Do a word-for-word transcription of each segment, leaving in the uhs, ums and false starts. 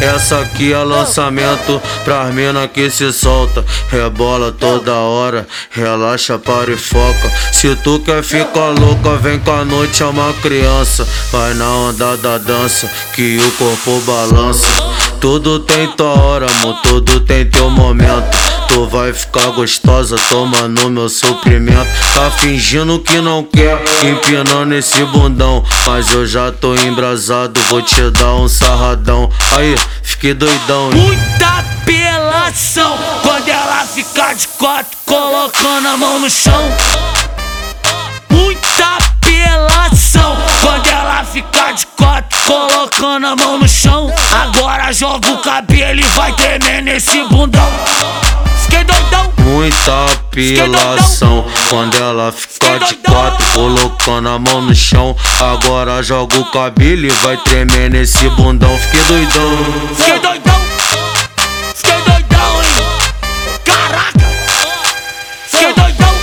Essa aqui é lançamento pras mina que se solta. Rebola toda hora, relaxa, para e foca. Se tu quer ficar louca, vem com a noite, é uma criança. Vai na onda da dança, que o corpo balança. Tudo tem tua hora, amor, tudo tem teu momento. Tu vai ficar gostosa tomando meu suprimento. Tá fingindo que não quer, empinando esse bundão, mas eu já tô embrasado, vou te dar um sarradão. Aí, fiquei doidão, hein? Muita apelação quando ela fica de quatro, colocando a mão no chão. Muita apelação quando ela fica de quatro, colocando a mão no chão. Agora joga o cabelo e vai tremer nesse bundão. Fiquei doidão. Muita apelação quando ela fica de quatro, colocando a mão no chão. Agora joga o cabelo e vai tremer nesse bundão. Fiquei doidão. Fiquei doidão. Fiquei doidão, hein? Caraca. Fiquei doidão.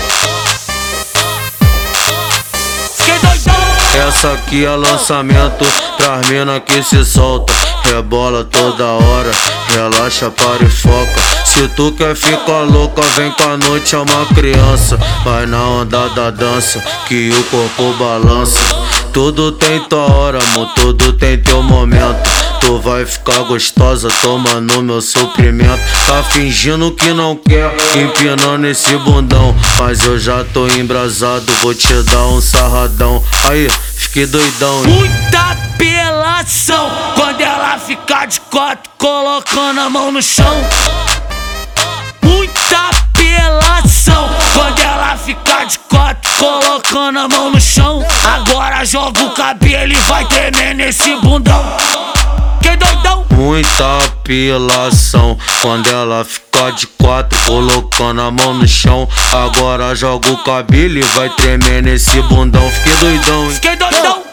Fiquei doidão. Essa aqui é lançamento pras mina que se solta. Rebola toda hora, relaxa, para e foca. Se tu quer ficar louca, vem com a noite, é uma criança. Vai na onda da dança, que o corpo balança. Tudo tem tua hora, amor, tudo tem teu momento. Tu vai ficar gostosa tomando meu suprimento. Tá fingindo que não quer, empinando esse bundão, mas eu já tô embrasado, vou te dar um sarradão. Aí, fiquei doidão, hein? Muita apelação quando ela fica de quatro, colocando a mão no chão. Muita apelação quando ela fica de quatro, colocando a mão no chão. Agora joga o cabelo e vai tremer nesse bundão. Que doidão. Muita apelação quando ela fica de quatro, colocando a mão no chão. Agora joga o cabelo e vai tremer nesse bundão. Fiquei doidão, hein? Fiquei doidão.